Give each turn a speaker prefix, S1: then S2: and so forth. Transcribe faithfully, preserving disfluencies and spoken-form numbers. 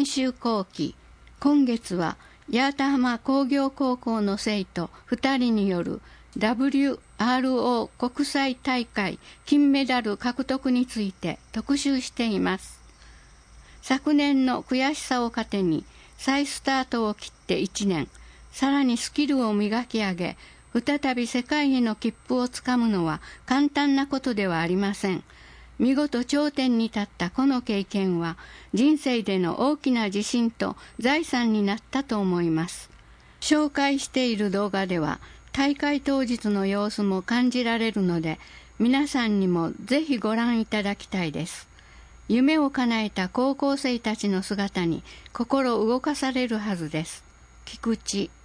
S1: 練習後期、今月は八幡浜工業高校の生徒ふたりによる ダブリューアールオー 国際大会金メダル獲得について特集しています。昨年の悔しさを糧に再スタートを切っていちねん、さらにスキルを磨き上げ、再び世界への切符をつかむのは簡単なことではありません。見事頂点に立ったこの経験は人生での大きな自信と財産になったと思います。紹介している動画では大会当日の様子も感じられるので、皆さんにもぜひご覧いただきたいです。夢を叶えた高校生たちの姿に心動かされるはずです。菊池